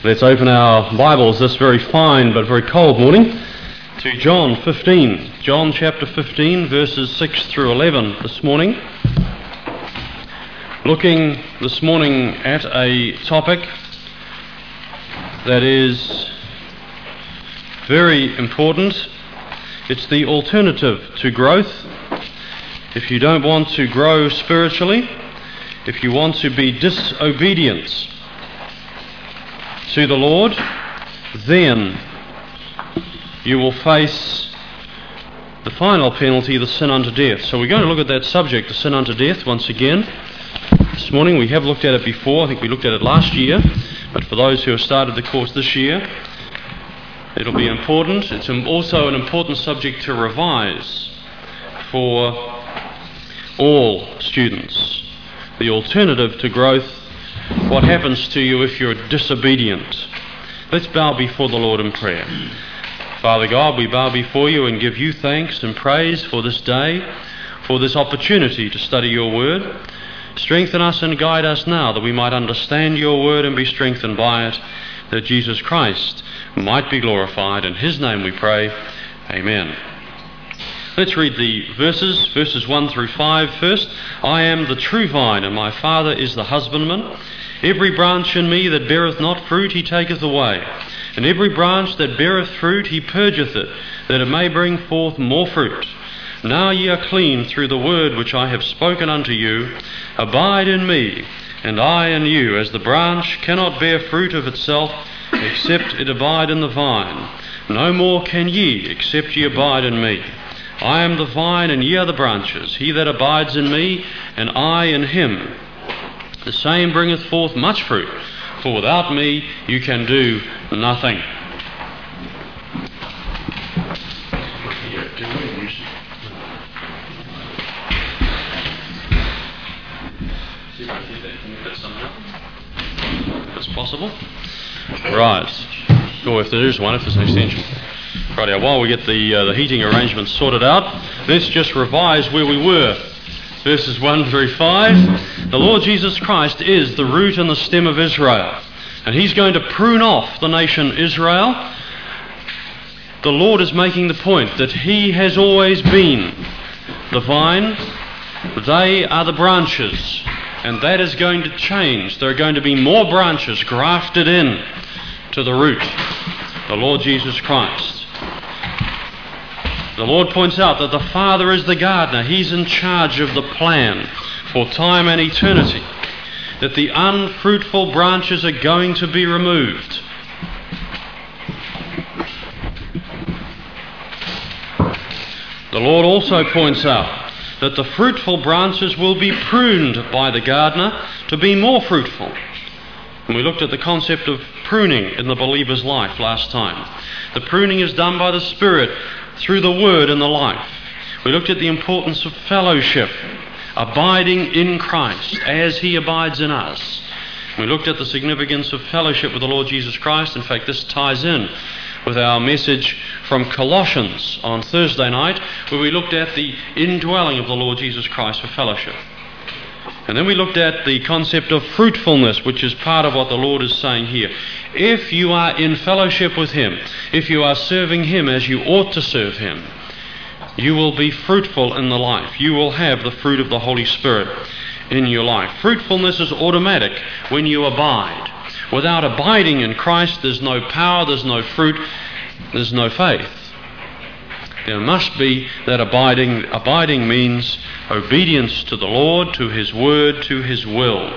Let's open our Bibles this very fine but very cold morning to John 15. John chapter 15, verses 6 through 11 this morning. Looking this morning at a topic that is very important. It's the alternative to growth. If you don't want to grow spiritually, if you want to be disobedient to the Lord, then you will face the final penalty, the sin unto death. So we're going to look at that subject, the sin unto death, once again. This morning we have looked at it before. I think we looked at it last year. But for those who have started the course this year, it'll be important. It's also an important subject to revise for all students. The alternative to growth. What happens to you if you're disobedient? Let's bow before the Lord in prayer. Father God, we bow before you and give you thanks and praise for this day, for this opportunity to study your word. Strengthen us and guide us now that we might understand your word and be strengthened by it, that Jesus Christ might be glorified. In his name we pray. Amen. Let's read the verses 1 through 5 first. I am the true vine, and my Father is the husbandman. Every branch in me that beareth not fruit he taketh away, and every branch that beareth fruit he purgeth it, that it may bring forth more fruit. Now ye are clean through the word which I have spoken unto you. Abide in me, and I in you, as the branch cannot bear fruit of itself, except it abide in the vine. No more can ye, except ye abide in me. I am the vine, and ye are the branches. He that abides in me, and I in him, the same bringeth forth much fruit, for without me you can do nothing. If it's possible. Right. Or if there is one, if there's an extension. Right, while we get the heating arrangements sorted out, let's just revise where we were. Verses 1 through 5. The Lord Jesus Christ is the root and the stem of Israel, and he's going to prune off the nation Israel. The Lord is making the point that he has always been the vine, they are the branches, and that is going to change. There are going to be more branches grafted in to the root, the Lord Jesus Christ. The Lord points out that the Father is the gardener. He's in charge of the plan for time and eternity. That the unfruitful branches are going to be removed. The Lord also points out that the fruitful branches will be pruned by the gardener to be more fruitful. And we looked at the concept of pruning in the believer's life last time. The pruning is done by the Spirit through the Word and the life. We looked at the importance of fellowship, abiding in Christ as he abides in us. We looked at the significance of fellowship with the Lord Jesus Christ. In fact, this ties in with our message from Colossians on Thursday night, where we looked at the indwelling of the Lord Jesus Christ for fellowship. And then we looked at the concept of fruitfulness, which is part of what the Lord is saying here. If you are in fellowship with him, if you are serving him as you ought to serve him, you will be fruitful in the life. You will have the fruit of the Holy Spirit in your life. Fruitfulness is automatic when you abide. Without abiding in Christ, there's no power, there's no fruit, there's no faith. There must be that abiding. Abiding means obedience to the Lord, to his word, to his will.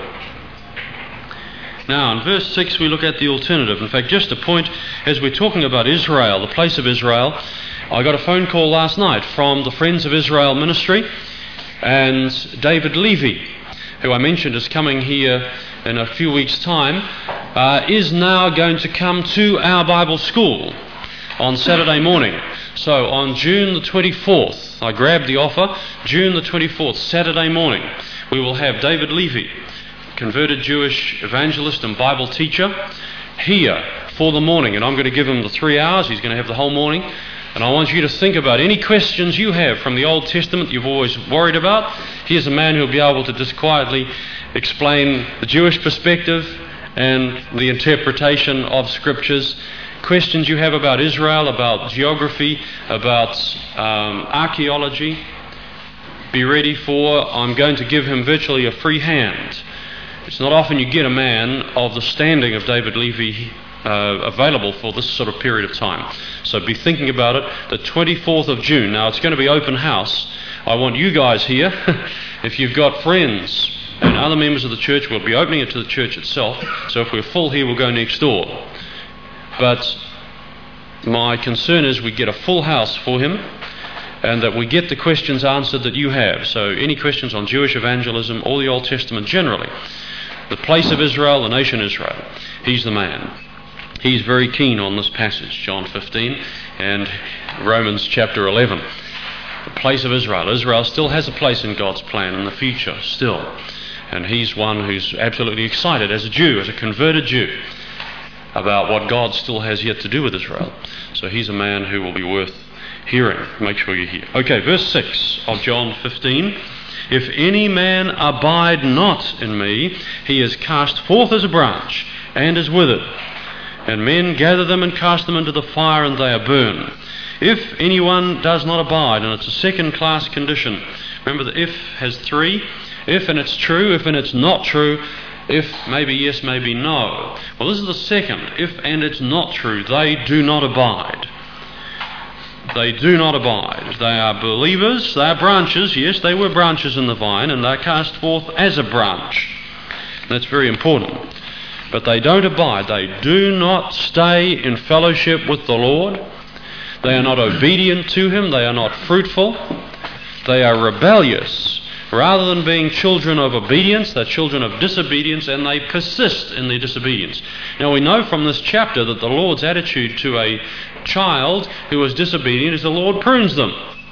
Now, in verse 6 we look at the alternative. In fact, just a point, as we're talking about Israel, the place of Israel, I got a phone call last night from the Friends of Israel Ministry, and David Levy, who I mentioned is coming here in a few weeks' time, is now going to come to our Bible school on Saturday morning. So on June the 24th, I grabbed the offer, June the 24th, Saturday morning, we will have David Levy, converted Jewish evangelist and Bible teacher, here for the morning. And I'm going to give him the 3 hours. He's going to have the whole morning. And I want you to think about any questions you have from the Old Testament you've always worried about. Here's a man who'll be able to just quietly explain the Jewish perspective and the interpretation of Scriptures, questions you have about Israel, about geography, about archaeology, be ready for, I'm going to give him virtually a free hand. It's not often you get a man of the standing of David Levy available for this sort of period of time. So be thinking about it. The 24th of June. Now it's going to be open house. I want you guys here. If you've got friends and other members of the church, we'll be opening it to the church itself. So if we're full here, we'll go next door. But my concern is we get a full house for him, and that we get the questions answered that you have. So any questions on Jewish evangelism or the Old Testament generally, the place of Israel, the nation Israel, he's the man. He's very keen on this passage, John 15 and Romans chapter 11. The place of Israel. Israel still has a place in God's plan in the future, still. And he's one who's absolutely excited as a Jew, as a converted Jew, about what God still has yet to do with Israel. So he's a man who will be worth hearing. Make sure you hear. Okay, verse 6 of John 15. If any man abide not in me, he is cast forth as a branch, and is withered. And men gather them and cast them into the fire, and they are burned. If anyone does not abide, and it's a second-class condition. Remember, the if has three. If and it's true, if and it's not true, if maybe yes, maybe no. Well, this is the second. If and it's not true, they do not abide. They do not abide. They are believers, they are branches, yes, they were branches in the vine, and they are cast forth as a branch. That's very important. But they don't abide. They do not stay in fellowship with the Lord. They are not obedient to Him. They are not fruitful. They are rebellious. Rather than being children of obedience, they're children of disobedience, and they persist in their disobedience. Now we know from this chapter that the Lord's attitude to a child who is disobedient is the Lord prunes them.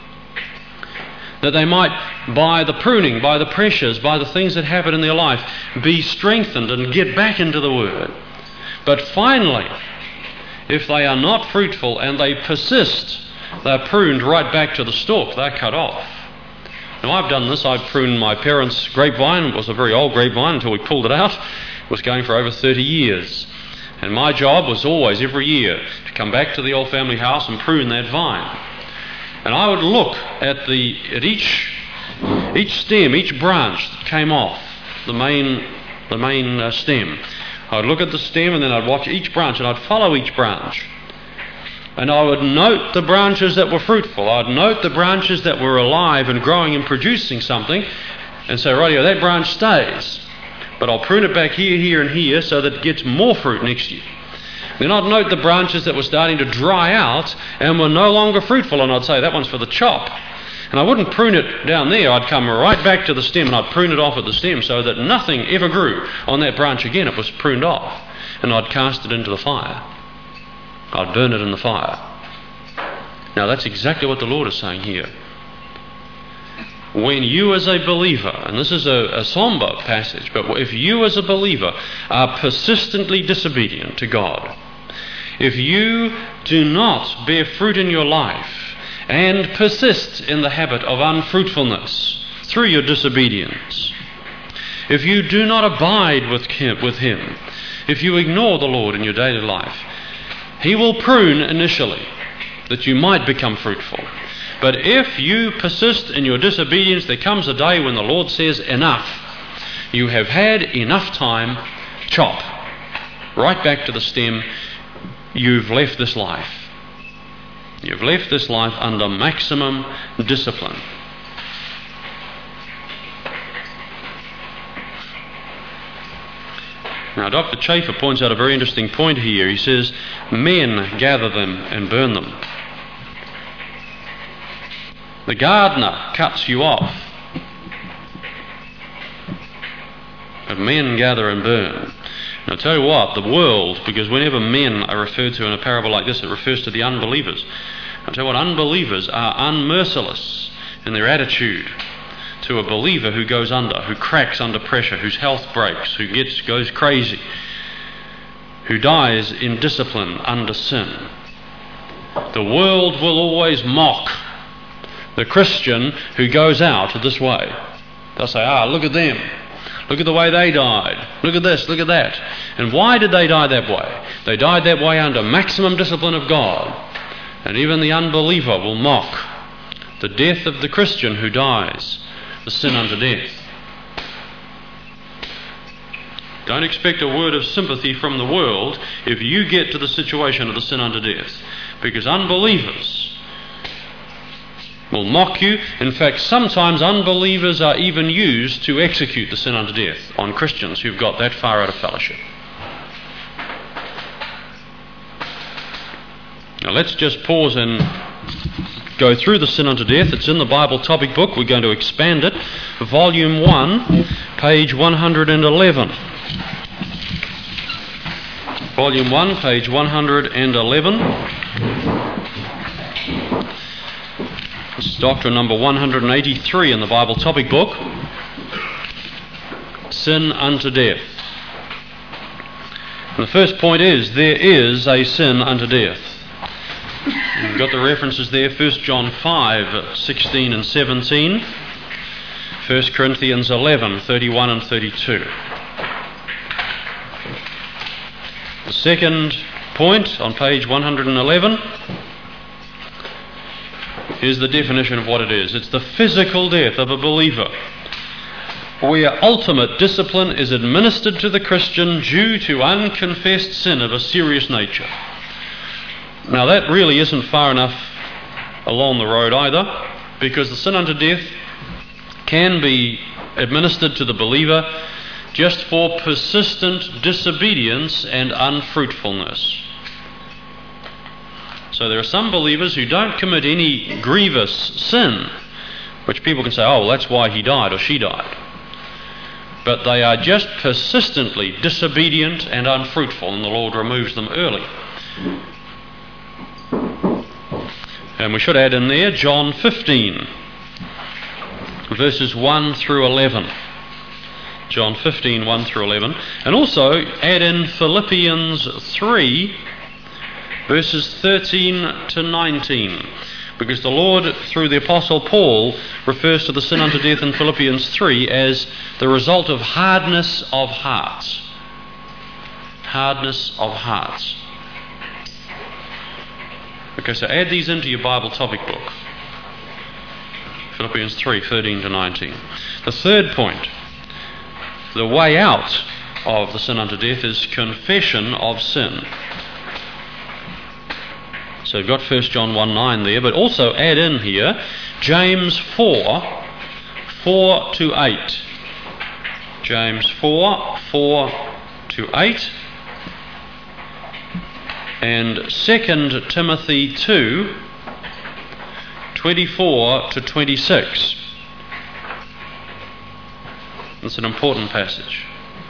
That they might, by the pruning, by the pressures, by the things that happen in their life, be strengthened and get back into the Word. But finally, if they are not fruitful and they persist, they're pruned right back to the stalk. They're cut off. Now I've done this. I've pruned my parents' grapevine. It was a very old grapevine until we pulled it out. It was going for over 30 years. And my job was always, every year, to come back to the old family house and prune that vine. And I would look at each stem, each branch that came off the main stem. I would look at the stem, and then I'd watch each branch, and I'd follow each branch. And I would note the branches that were fruitful. I'd note the branches that were alive and growing and producing something, and say, rightio, that branch stays. But I'll prune it back here, here, and here so that it gets more fruit next year. Then I'd note the branches that were starting to dry out and were no longer fruitful, and I'd say, that one's for the chop. And I wouldn't prune it down there. I'd come right back to the stem, and I'd prune it off at the stem so that nothing ever grew on that branch again. It was pruned off. And I'd cast it into the fire. I'd burn it in the fire. Now that's exactly what the Lord is saying here. When you as a believer, and this is a somber passage, but if you as a believer are persistently disobedient to God, if you do not bear fruit in your life and persist in the habit of unfruitfulness through your disobedience, if you do not abide with Him, if you ignore the Lord in your daily life, He will prune initially that you might become fruitful. But if you persist in your disobedience, there comes a day when the Lord says, enough. You have had enough time. Chop. Right back to the stem. You've left this life. You've left this life under maximum discipline. Now, Dr. Chafer points out a very interesting point here. He says, men gather them and burn them. The gardener cuts you off, but men gather and burn. And I'll tell you what, the world, because whenever men are referred to in a parable like this, it refers to the unbelievers. I'll tell you what, unbelievers are unmerciless in their attitude to a believer who goes under, who cracks under pressure, whose health breaks, who goes crazy, who dies in discipline under sin. The world will always mock the Christian who goes out this way. They'll say, look at them. Look at the way they died. Look at this, look at that. And why did they die that way? They died that way under maximum discipline of God. And even the unbeliever will mock the death of the Christian who dies, the sin unto death. Don't expect a word of sympathy from the world if you get to the situation of the sin unto death, because unbelievers will mock you. In fact, sometimes unbelievers are even used to execute the sin unto death on Christians who've got that far out of fellowship. Now let's just pause and go through the sin unto death. It's in the Bible topic book. We're going to expand it. Volume 1, page 111. Volume 1, page 111. This is doctrine number 183 in the Bible topic book. Sin unto death. And the first point is, there is a sin unto death. You've got the references there, 1 John 5, 16 and 17, 1 Corinthians 11, 31 and 32. The second point on page 111 is the definition of what it is. It's the physical death of a believer, where ultimate discipline is administered to the Christian due to unconfessed sin of a serious nature. Now that really isn't far enough along the road either, because the sin unto death can be administered to the believer just for persistent disobedience and unfruitfulness. So there are some believers who don't commit any grievous sin, which people can say, oh, well, that's why he died or she died. But they are just persistently disobedient and unfruitful, and the Lord removes them early. And we should add in there John 15, verses 1 through 11. John 15, 1 through 11. And also add in Philippians 3, verses 13 to 19. Because the Lord, through the Apostle Paul, refers to the sin unto death in Philippians 3 as the result of hardness of hearts. Hardness of hearts. Okay, so add these into your Bible topic book. Philippians 3, 13 to 19. The third point, the way out of the sin unto death is confession of sin. So you've got 1 John 1:9 there, but also add in here James 4, 4 to 8. James 4, 4 to 8. And 2 Timothy 2, 24 to 26. It's an important passage.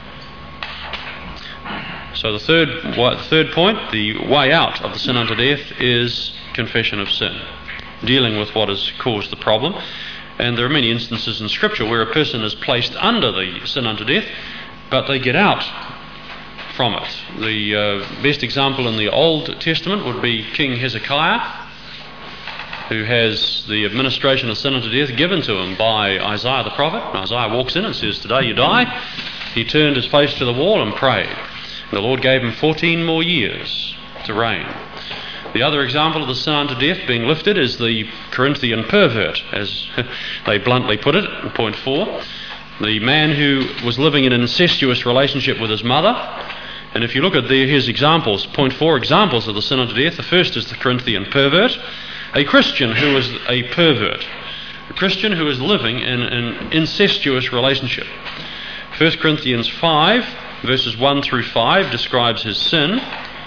So the third point, the way out of the sin unto death, is confession of sin, dealing with what has caused the problem. And there are many instances in Scripture where a person is placed under the sin unto death, but they get out from it. The best example in the Old Testament would be King Hezekiah, who has the administration of sin unto death given to him by Isaiah the prophet. Isaiah walks in and says, "Today you die." He turned his face to the wall and prayed. The Lord gave him 14 more years to reign. The other example of the sin unto death being lifted is the Corinthian pervert, as they bluntly put it, in point 4. The man who was living in an incestuous relationship with his mother. And if you look at his examples, point 4, examples of the sin unto death, the first is the Corinthian pervert, a Christian who is a pervert, a Christian who is living in an incestuous relationship. 1 Corinthians 5, verses 1 through 5 describes his sin.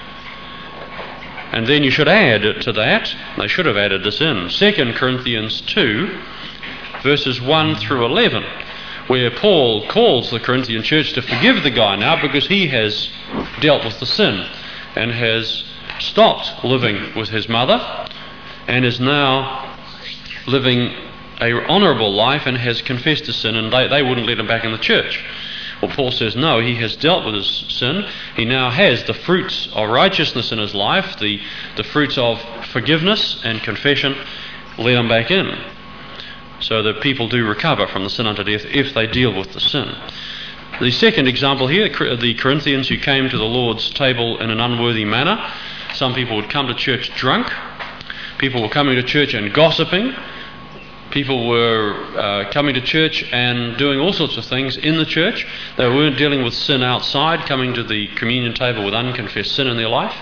And then you should add to that, they should have added this in, 2 Corinthians 2, verses 1 through 11, where Paul calls the Corinthian church to forgive the guy now because he has dealt with the sin and has stopped living with his mother and is now living an honourable life and has confessed his sin, and they wouldn't let him back in the church. Well, Paul says no, he has dealt with his sin. He now has the fruits of righteousness in his life, the fruits of forgiveness and confession. Let him back in. So that people do recover from the sin unto death if they deal with the sin. The second example here, the Corinthians who came to the Lord's table in an unworthy manner. Some people would come to church drunk. People were coming to church and gossiping. People were coming to church and doing all sorts of things in the church. They weren't dealing with sin outside, coming to the communion table with unconfessed sin in their life.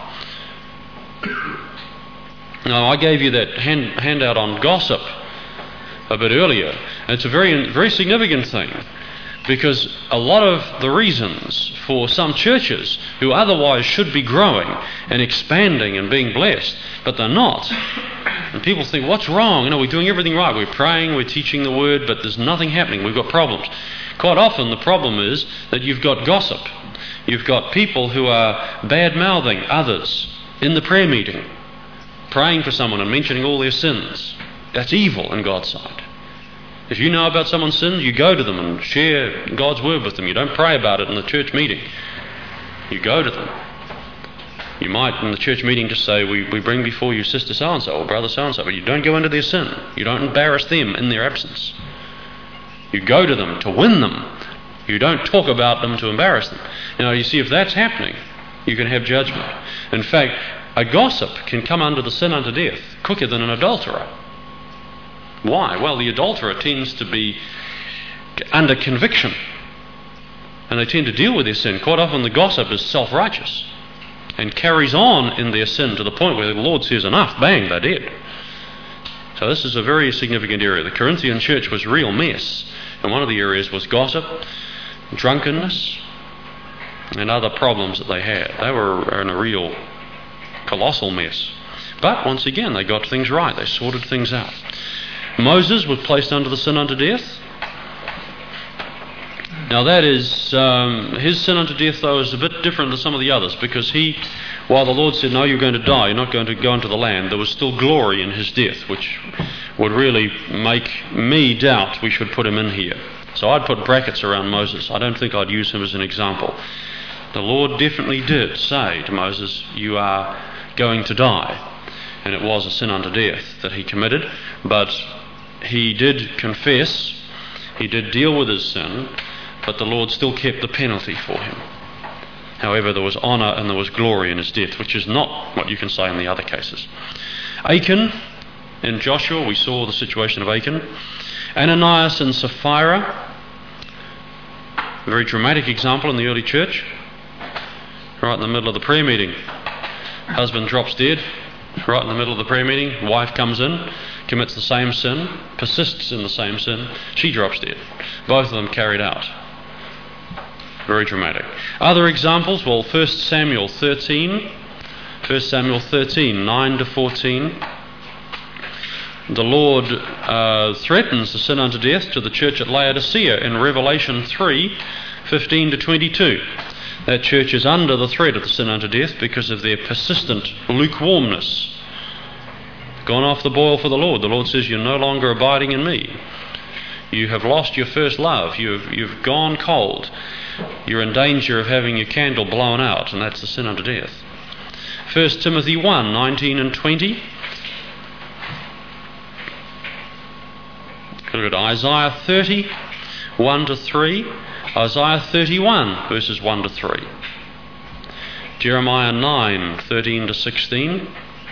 Now, I gave you that handout on gossip a bit earlier. And it's a very, very significant thing, because a lot of the reasons for some churches who otherwise should be growing and expanding and being blessed, but they're not. And people think, what's wrong? We're doing everything right. We're praying, we're teaching the word, but there's nothing happening. We've got problems. Quite often the problem is that you've got gossip. You've got people who are bad-mouthing others in the prayer meeting, praying for someone and mentioning all their sins. That's evil in God's sight. If you know about someone's sins, you go to them and share God's word with them. You don't pray about it in the church meeting. You go to them. You might in the church meeting just say, we bring before you sister so-and-so or brother so-and-so, but you don't go into their sin. You don't embarrass them in their absence. You go to them to win them. You don't talk about them to embarrass them. You see, if that's happening, you can have judgment. In fact, a gossip can come under the sin unto death quicker than an adulterer. Why? Well, the adulterer tends to be under conviction, and they tend to deal with their sin. Quite often the gossip is self-righteous and carries on in their sin to the point where the Lord says, enough, bang, they're dead. So this is a very significant area. The Corinthian church was a real mess, and one of the areas was gossip, drunkenness, and other problems that they had. They were in a real colossal mess. But once again, they got things right. They sorted things out. Moses was placed under the sin unto death. Now that is, his sin unto death though is a bit different than some of the others, because while the Lord said, no, you're going to die, you're not going to go into the land, there was still glory in his death, which would really make me doubt we should put him in here. So I'd put brackets around Moses. I don't think I'd use him as an example. The Lord definitely did say to Moses, you are going to die. And it was a sin unto death that he committed, but he did confess, he did deal with his sin, but the Lord still kept the penalty for him. However, there was honour and there was glory in his death, which is not what you can say in the other cases. Achan, in Joshua, we saw the situation of Achan. Ananias and Sapphira, a very dramatic example in the early church. Right in the middle of the prayer meeting, husband drops dead. Right in the middle of the prayer meeting, wife comes in, commits the same sin, persists in the same sin, she drops dead. Both of them carried out. Very dramatic. Other examples, 1 Samuel 13, 9 to 14. The Lord threatens the sin unto death to the church at Laodicea in Revelation 3, 15 to 22. That church is under the threat of the sin unto death because of their persistent lukewarmness. Gone off the boil for the Lord. The Lord says, you're no longer abiding in me. You have lost your first love. You've gone cold. You're in danger of having your candle blown out, and that's the sin unto death. 1 Timothy 1, 19 and 20. Look at Isaiah 30, 1 to 3. Isaiah 31, verses 1 to 3. Jeremiah 9, 13 to 16.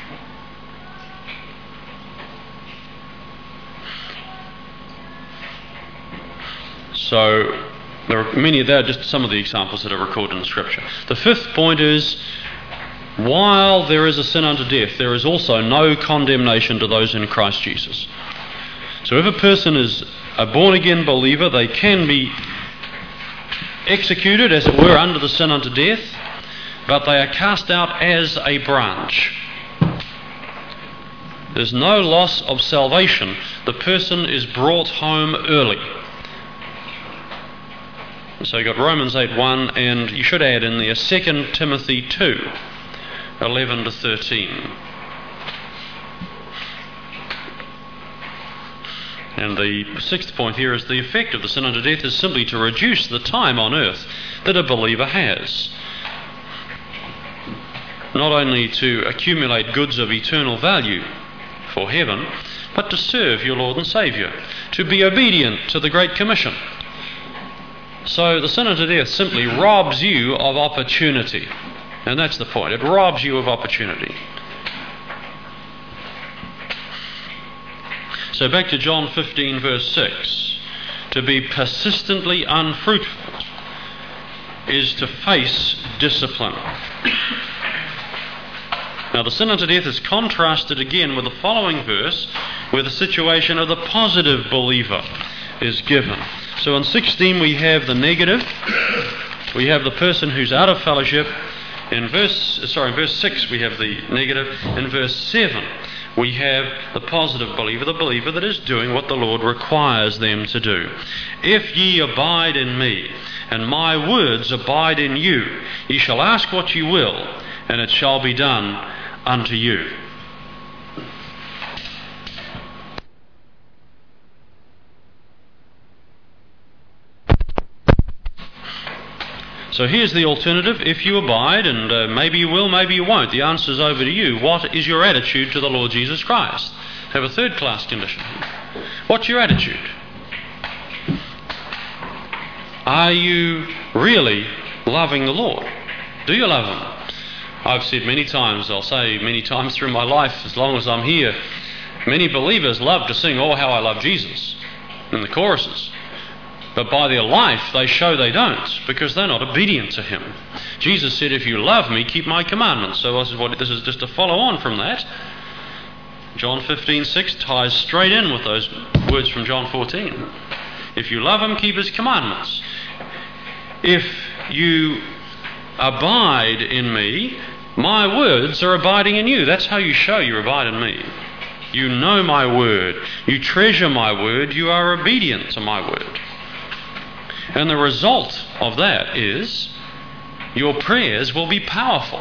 So there are many of that, just some of the examples that are recorded in Scripture. The fifth point is, while there is a sin unto death, there is also no condemnation to those in Christ Jesus. So if a person is a born-again believer, they can be executed, as it were, under the sin unto death, but they are cast out as a branch. There's no loss of salvation. The person is brought home early. So you've got Romans 8:1, and you should add in there 2 Timothy 2, 11 to 13. And the sixth point here is the effect of the sin unto death is simply to reduce the time on earth that a believer has. Not only to accumulate goods of eternal value for heaven, but to serve your Lord and Saviour, to be obedient to the Great Commission. So the sin unto death simply robs you of opportunity. And that's the point. It robs you of opportunity. So back to John 15 verse 6. To be persistently unfruitful is to face discipline. Now the sin unto death is contrasted again with the following verse, where the situation of the positive believer is given. So in 16 we have the negative. We have the person who's out of fellowship. In verse 6 we have the negative. In verse 7 we have the positive believer, the believer that is doing what the Lord requires them to do. If ye abide in me, and my words abide in you, ye shall ask what ye will, and it shall be done unto you. So here's the alternative. If you abide, and maybe you will, maybe you won't, the answer's over to you. What is your attitude to the Lord Jesus Christ? Have a third class condition. What's your attitude? Are you really loving the Lord? Do you love Him? I've said many times, I'll say many times through my life, as long as I'm here, many believers love to sing, "Oh, how I love Jesus," in the choruses. But by their life, they show they don't, because they're not obedient to Him. Jesus said, "If you love me, keep my commandments." So this is just a follow on from that. John 15:6 ties straight in with those words from John 14. If you love Him, keep His commandments. If you abide in me, my words are abiding in you. That's how you show you abide in me. You know my word. You treasure my word. You are obedient to my word. And the result of that is your prayers will be powerful.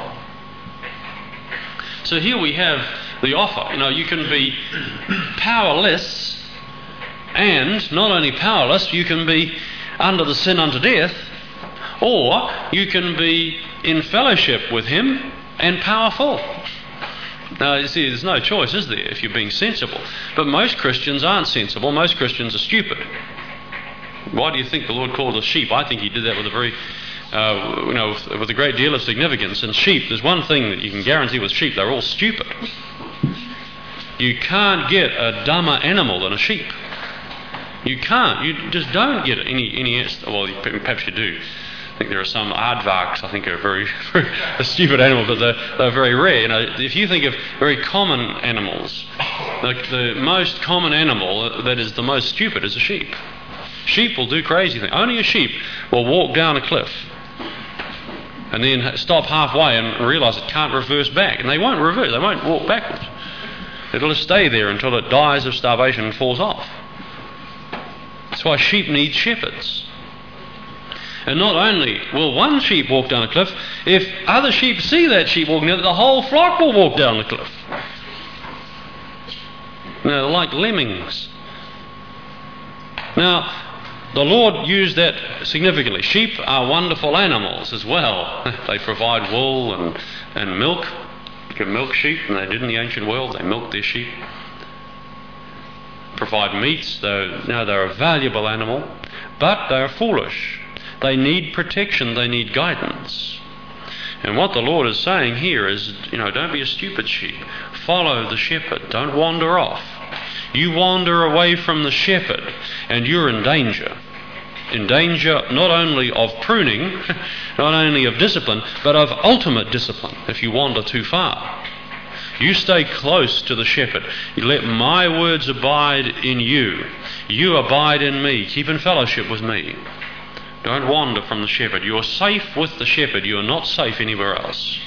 So here we have the offer. You can be powerless, and not only powerless, you can be under the sin unto death, or you can be in fellowship with Him and powerful. Now, you see, there's no choice, is there, if you're being sensible? But most Christians aren't sensible. Most Christians are stupid. Why do you think the Lord called us sheep? I think He did that with with a great deal of significance. And sheep, there's one thing that you can guarantee with sheep: they're all stupid. You can't get a dumber animal than a sheep. You can't. You just don't get any. Well, perhaps you do. I think there are some aardvarks, I think, are very a stupid animal, but they're very rare. If you think of very common animals, the most common animal that is the most stupid is a sheep. Sheep will do crazy things. Only a sheep will walk down a cliff and then stop halfway and realise it can't reverse back. And they won't reverse. They won't walk backwards. It'll just stay there until it dies of starvation and falls off. That's why sheep need shepherds. And not only will one sheep walk down a cliff, if other sheep see that sheep walking down, the whole flock will walk down the cliff. They're like lemmings. Now, the Lord used that significantly. Sheep are wonderful animals as well. They provide wool and milk. You can milk sheep, and they did in the ancient world. They milked their sheep. Provide meats. They're a valuable animal, but they're foolish. They need protection. They need guidance. And what the Lord is saying here is, don't be a stupid sheep. Follow the shepherd. Don't wander off. You wander away from the shepherd, and you're in danger. In danger not only of pruning, not only of discipline, but of ultimate discipline if you wander too far. You stay close to the shepherd. You let my words abide in you. You abide in me. Keep in fellowship with me. Don't wander from the shepherd. You're safe with the shepherd. You are not safe anywhere else.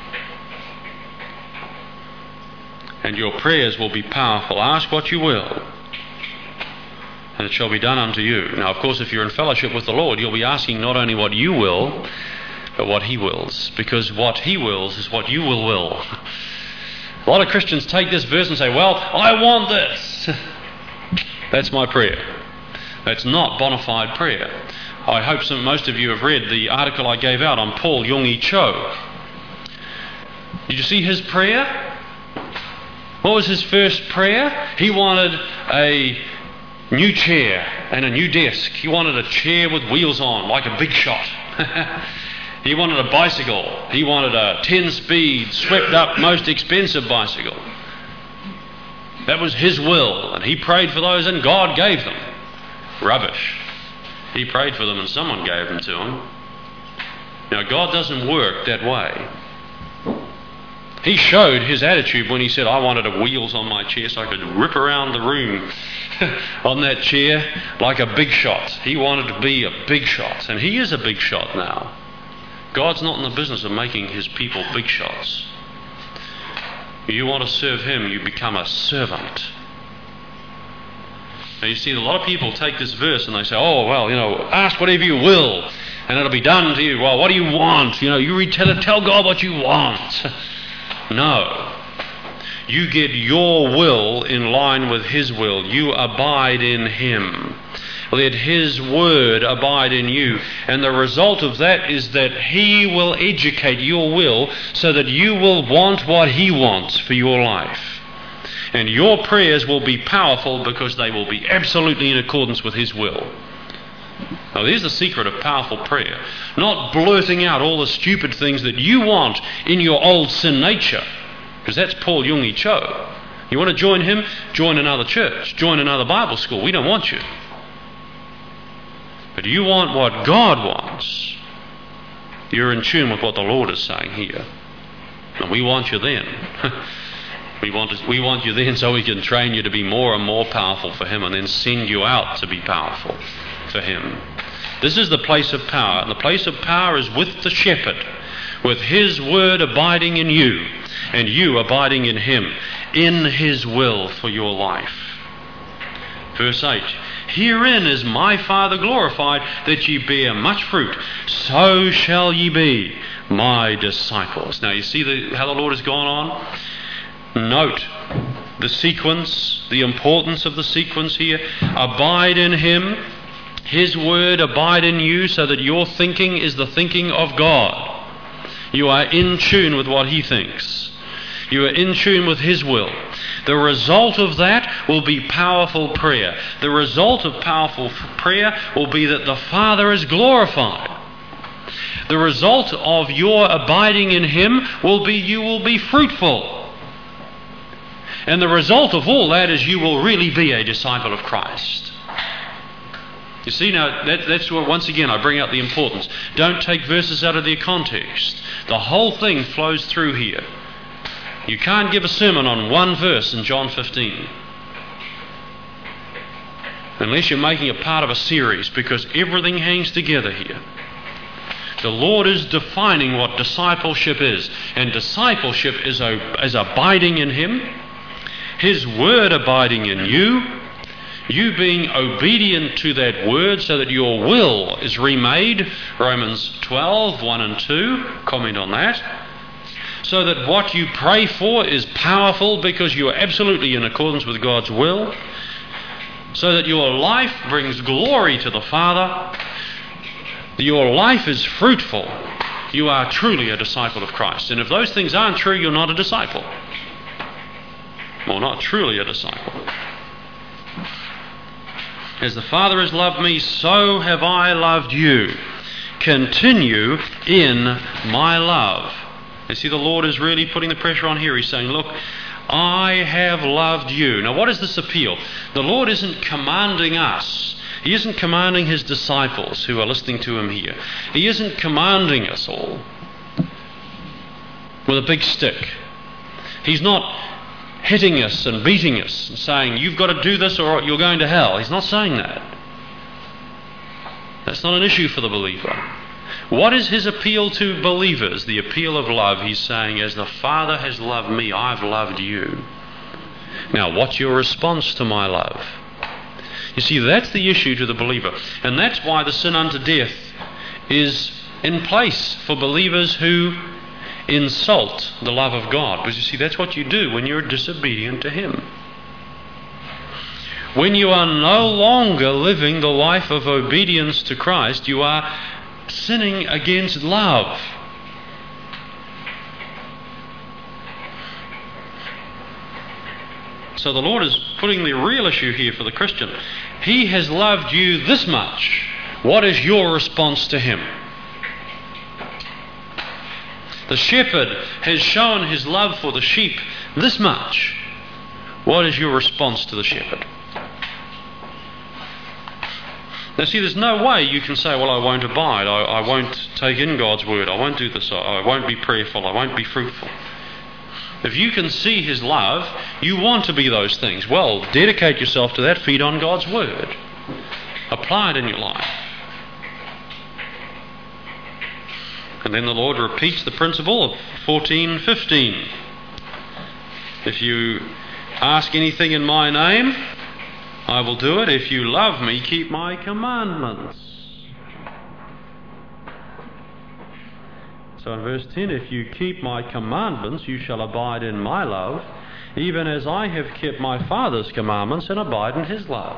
And your prayers will be powerful. Ask what you will, and it shall be done unto you. Now, of course, if you're in fellowship with the Lord, you'll be asking not only what you will, but what He wills, because what He wills is what you will. A lot of Christians take this verse and say, well, I want this. That's my prayer. That's not bona fide prayer. I hope most of you have read the article I gave out on Paul Yonggi Cho. Did you see his prayer? What was his first prayer? He wanted a new chair and a new desk. He wanted a chair with wheels on, like a big shot. He wanted a bicycle. He wanted a 10-speed, swept-up, most expensive bicycle. That was his will, and he prayed for those, and God gave them. Rubbish. He prayed for them, and someone gave them to him. Now, God doesn't work that way. He showed his attitude when he said, I wanted wheels on my chair so I could rip around the room on that chair like a big shot. He wanted to be a big shot, and he is a big shot now. God's not in the business of making his people big shots. You want to serve him, you become a servant. Now you see, a lot of people take this verse and they say, oh, well, ask whatever you will and it'll be done to you. Well, what do you want? You tell God what you want. No. You get your will in line with his will. You abide in him. Let his word abide in you. And the result of that is that he will educate your will so that you will want what he wants for your life. And your prayers will be powerful because they will be absolutely in accordance with his will. Now there's the secret of powerful prayer. Not blurting out all the stupid things that you want in your old sin nature. Because that's Paul Jungi Cho. You want to join him? Join another church. Join another Bible school. We don't want you. But you want what God wants. You're in tune with what the Lord is saying here. And we want you then. We want you then so we can train you to be more and more powerful for him and then send you out to be powerful for him. This is the place of power. And the place of power is with the shepherd, with his word abiding in you and you abiding in him, in his will for your life. Verse 8. Herein is my Father glorified, that ye bear much fruit. So shall ye be my disciples. Now you see how the Lord has gone on? Note the sequence, the importance of the sequence here. Abide in him. His word abide in you so that your thinking is the thinking of God. You are in tune with what he thinks. You are in tune with his will. The result of that will be powerful prayer. The result of powerful prayer will be that the Father is glorified. The result of your abiding in him will be you will be fruitful. And the result of all that is you will really be a disciple of Christ. You see, now that's where once again I bring out the importance. Don't take verses out of their context. The whole thing flows through here. You can't give a sermon on one verse in John 15 unless you're making a part of a series, because everything hangs together here. The Lord is defining what discipleship is, and discipleship is abiding in him, his word abiding in you, you being obedient to that word so that your will is remade. Romans 12, 1 and 2, comment on that. So that what you pray for is powerful because you are absolutely in accordance with God's will. So that your life brings glory to the Father. Your life is fruitful. You are truly a disciple of Christ. And if those things aren't true, you're not a disciple. Well, not truly a disciple. As the Father has loved me, so have I loved you. Continue in my love. You see, the Lord is really putting the pressure on here. He's saying, look, I have loved you. Now, what is this appeal? The Lord isn't commanding us. He isn't commanding his disciples who are listening to him here. He isn't commanding us all with a big stick. He's not hitting us and beating us and saying, you've got to do this or you're going to hell. He's not saying that. That's not an issue for the believer. What is his appeal to believers? The appeal of love. He's saying, as the Father has loved me, I've loved you. Now, what's your response to my love? You see, that's the issue to the believer. And that's why the sin unto death is in place for believers who insult the love of God. Because you see, that's what you do when you're disobedient to him. When you are no longer living the life of obedience to Christ, you are sinning against love. So the Lord is putting the real issue here for the Christian. He has loved you this much. What is your response to Him? The shepherd has shown his love for the sheep this much. What is your response to the shepherd? Now see, there's no way you can say, well, I won't abide, I won't take in God's word, I won't do this, I won't be prayerful, I won't be fruitful. If you can see His love, you want to be those things. Well, dedicate yourself to that, feed on God's word. Apply it in your life. And then the Lord repeats the principle of 14:15. If you ask anything in my name, I will do it. If you love me, keep my commandments. So in verse 10, if you keep my commandments, you shall abide in my love, even as I have kept my Father's commandments and abide in His love.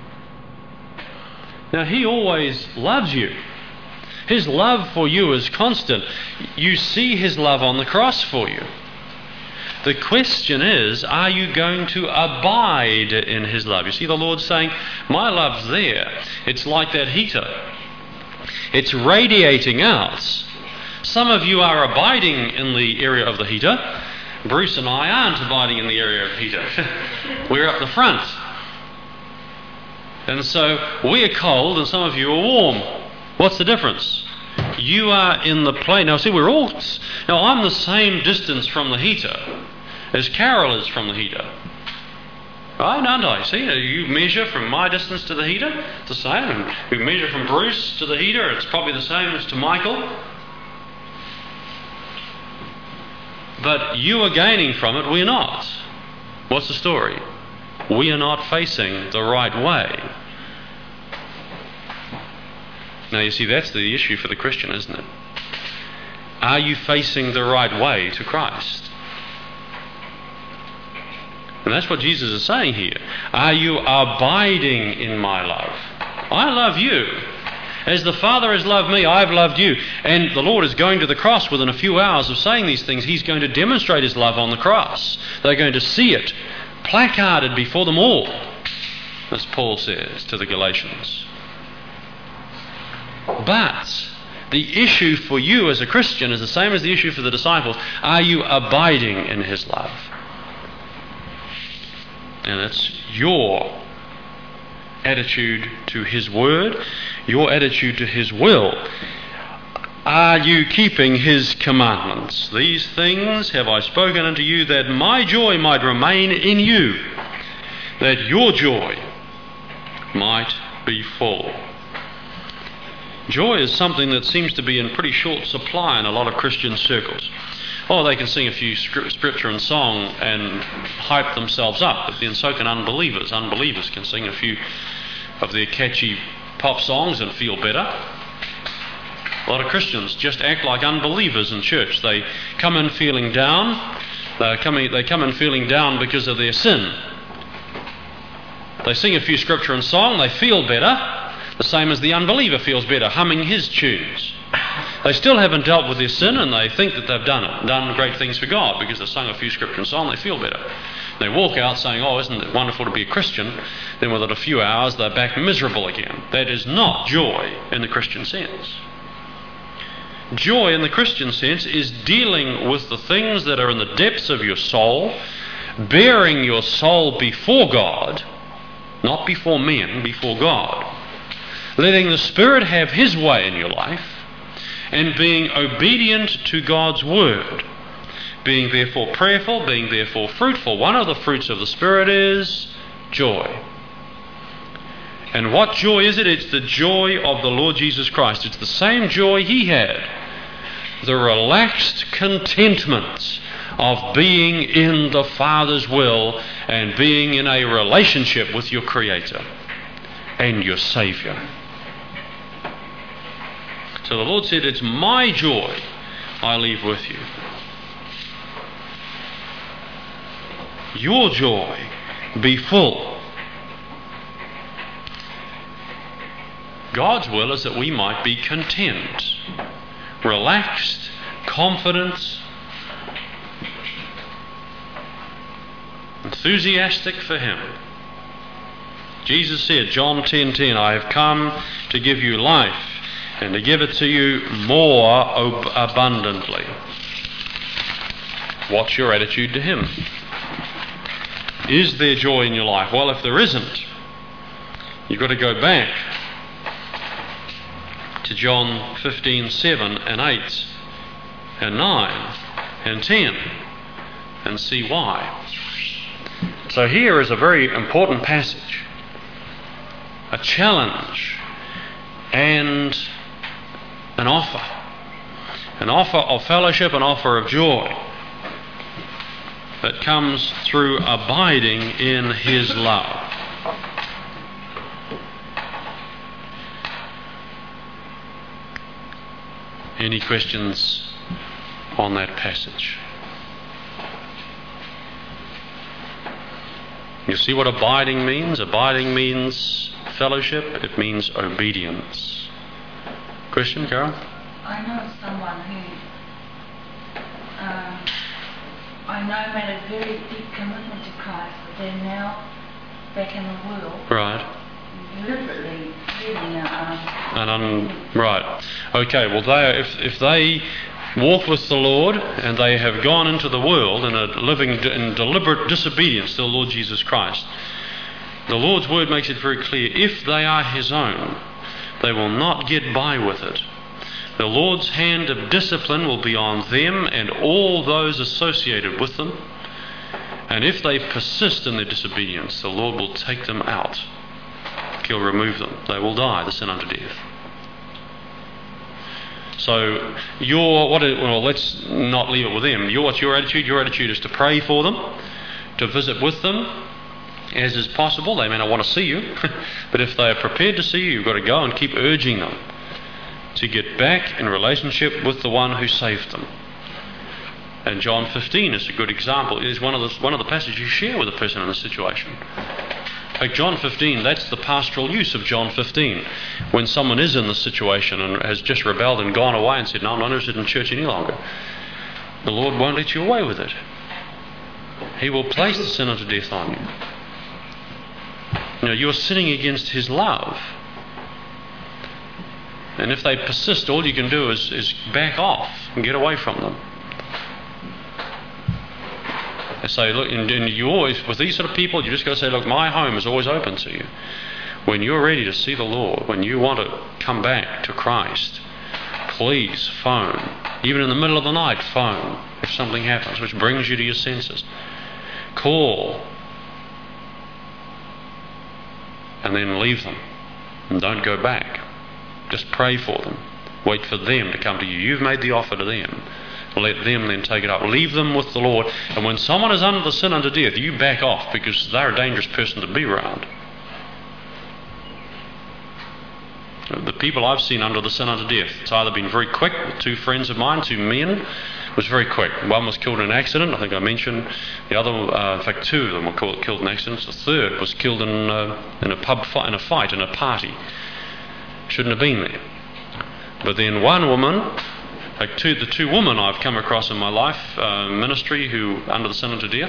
Now He always loves you. His love for you is constant. You see His love on the cross for you. The question is, are you going to abide in His love? You see, the Lord's saying, my love's there. It's like that heater. It's radiating out. Some of you are abiding in the area of the heater. Bruce and I aren't abiding in the area of the heater. We're up the front. And so we're cold and some of you are warm. What's the difference? You are in the plane. Now see, now I'm the same distance from the heater as Carol is from the heater. Right, aren't I? See, you measure from my distance to the heater, it's the same. And you measure from Bruce to the heater, it's probably the same as to Michael. But you are gaining from it, we're not. What's the story? We are not facing the right way. Now you see, that's the issue for the Christian, isn't it? Are you facing the right way to Christ? And that's what Jesus is saying here. Are you abiding in my love? I love you. As the Father has loved me, I've loved you. And the Lord is going to the cross within a few hours of saying these things. He's going to demonstrate His love on the cross. They're going to see it placarded before them all, as Paul says to the Galatians. But the issue for you as a Christian is the same as the issue for the disciples. Are you abiding in His love? And it's your attitude to His word, your attitude to His will. Are you keeping His commandments? These things have I spoken unto you, that my joy might remain in you, that your joy might be full. Joy is something that seems to be in pretty short supply in a lot of Christian circles. Oh, they can sing a few scripture and song and hype themselves up, but then so can unbelievers. Unbelievers can sing a few of their catchy pop songs and feel better. A lot of Christians just act like unbelievers in church. They come in feeling down. They come in feeling down because of their sin. They sing a few scripture and song, they feel better. The same as the unbeliever feels better, humming his tunes. They still haven't dealt with their sin, and they think that they've done great things for God because they've sung a few scripture and song, they feel better. They walk out saying, oh, isn't it wonderful to be a Christian? Then within a few hours, they're back miserable again. That is not joy in the Christian sense. Joy in the Christian sense is dealing with the things that are in the depths of your soul, bearing your soul before God, not before men, before God. Letting the Spirit have His way in your life, and being obedient to God's word, being therefore prayerful, being therefore fruitful. One of the fruits of the Spirit is joy. And what joy is it? It's the joy of the Lord Jesus Christ. It's the same joy He had. The relaxed contentment of being in the Father's will and being in a relationship with your Creator and your Saviour. So the Lord said, it's my joy I leave with you. Your joy be full. God's will is that we might be content, relaxed, confident, enthusiastic for Him. Jesus said, John 10:10, I have come to give you life and to give it to you more abundantly. What's your attitude to Him? Is there joy in your life? Well, if there isn't, you've got to go back to John 15:7 and 8 and 9 and 10 and see why. So here is a very important passage, a challenge and an offer of fellowship, an offer of joy that comes through abiding in His love. Any questions on that passage? You see what abiding means? Abiding means fellowship. It means obedience. Question, Carol? I know someone who I know made a very deep commitment to Christ, but they're now back in the world. Right. Deliberately leaving right. Okay, well, if they walk with the Lord and they have gone into the world and are living in deliberate disobedience to the Lord Jesus Christ, the Lord's word makes it very clear, if they are His own, they will not get by with it. The Lord's hand of discipline will be on them and all those associated with them. And if they persist in their disobedience, the Lord will take them out. He'll remove them. They will die the sin unto death. So let's not leave it with them. What's your attitude? Your attitude is to pray for them, to visit with them as is possible. They may not want to see you, but if they are prepared to see you, you've got to go and keep urging them to get back in relationship with the one who saved them. And John 15 is a good example. It is one of the passages you share with a person in this situation. In fact, John 15, that's the pastoral use of John 15. When someone is in this situation and has just rebelled and gone away and said, no, I'm not interested in church any longer, the Lord won't let you away with it. He will place the sin unto death on you. You're sinning against His love. And if they persist, all you can do is back off and get away from them. And say, look, and you always, with these sort of people, you just got to say, look, my home is always open to you. When you're ready to see the Lord, when you want to come back to Christ, please phone. Even in the middle of the night, phone if something happens which brings you to your senses. Call. And then leave them. And don't go back. Just pray for them. Wait for them to come to you. You've made the offer to them. Let them then take it up. Leave them with the Lord. And when someone is under the sin unto death, you back off because they're a dangerous person to be around. The people I've seen under the sin unto death, it's either been very quick. Two friends of mine, two men, was very quick. One was killed in an accident, I think I mentioned. The other, in fact, two of them were killed in accidents. The third was killed in a pub fight, in a fight, in a party. Shouldn't have been there. But then one woman, the two women I've come across in my life ministry who under the sin unto death,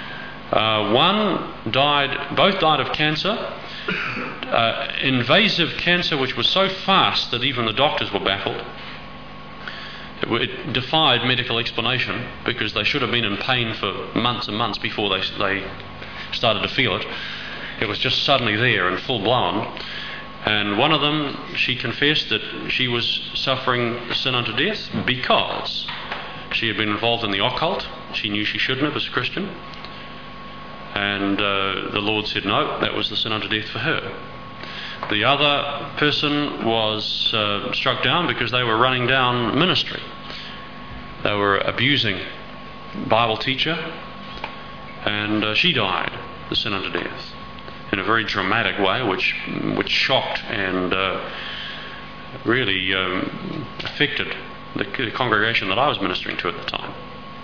both died of cancer, invasive cancer which was so fast that even the doctors were baffled. It defied medical explanation because they should have been in pain for months and months before they started to feel it. It was just suddenly there and full blown. And one of them, she confessed that she was suffering sin unto death because she had been involved in the occult. She knew she shouldn't have as a Christian. And the Lord said no, that was the sin unto death for her. The other person was struck down because they were running down ministry. They were abusing Bible teacher, and she died the sin unto death in a very dramatic way, which shocked and really affected the congregation that I was ministering to at the time.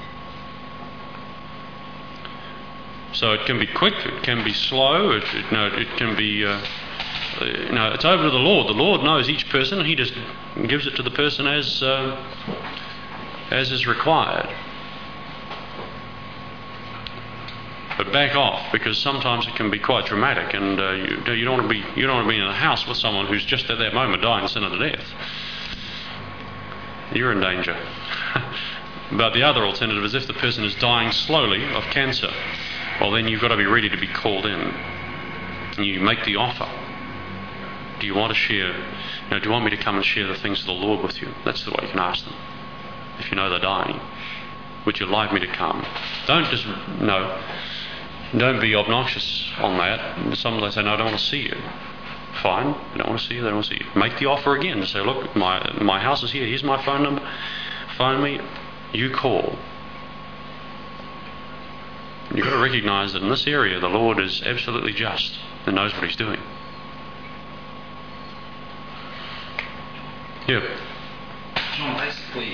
So it can be quick, it can be slow, it can be, it's over to the Lord. The Lord knows each person, and He just gives it to the person as is required. But back off, because sometimes it can be quite dramatic, and you don't want to be in a house with someone who's just at that moment dying sin unto death. You're in danger. But the other alternative is if the person is dying slowly of cancer, well, then you've got to be ready to be called in. And you make the offer. Do you want to share? Do you want me to come and share the things of the Lord with you? That's the way you can ask them. If you know they're dying, would you like me to come? Don't be obnoxious on that. Some they say, no, I don't want to see you. Fine, I don't want to see you, they don't want to see you. Make the offer again to say, look, my house is here, here's my phone number, phone me, you call. You've got to recognise that in this area the Lord is absolutely just and knows what He's doing. Yeah. John, basically,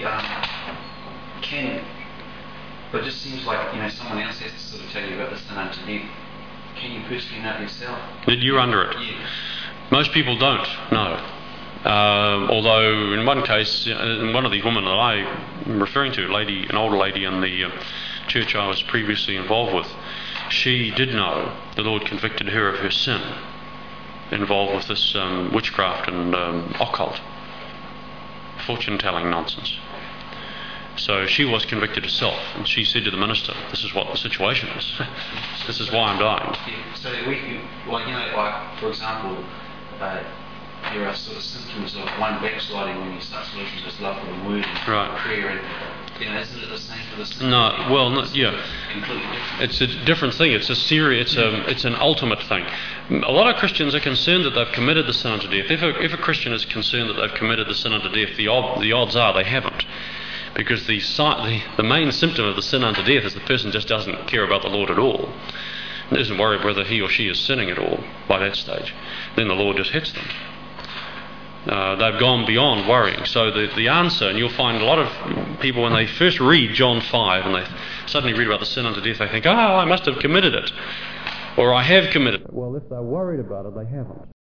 but it just seems like someone else has to sort of tell you about this sin unto death. Can you personally know yourself? That you're under it? Yeah. Most people don't know. Although in one case, in one of these women that I'm referring to, an older lady in the church I was previously involved with, she did know the Lord convicted her of her sin involved with this witchcraft and occult, fortune-telling nonsense. So she was convicted herself, and she said to the minister, this is what the situation is. This is why I'm dying. Yeah, so like for example, there are sort of symptoms of one backsliding when you start losing this love for the word and right. prayer, and isn't it the same for the sin? No, well, no, yeah. Completely different. It's a different thing. It's a serious. It's an ultimate thing. A lot of Christians are concerned that they've committed the sin unto death. If a Christian is concerned that they've committed the sin unto death, the odds are they haven't. Because the main symptom of the sin unto death is the person just doesn't care about the Lord at all. And isn't worried whether he or she is sinning at all by that stage. Then the Lord just hits them. They've gone beyond worrying. So the answer, and you'll find a lot of people when they first read John 5 and they suddenly read about the sin unto death, they think, I must have committed it. Or I have committed it. Well, if they're worried about it, they haven't.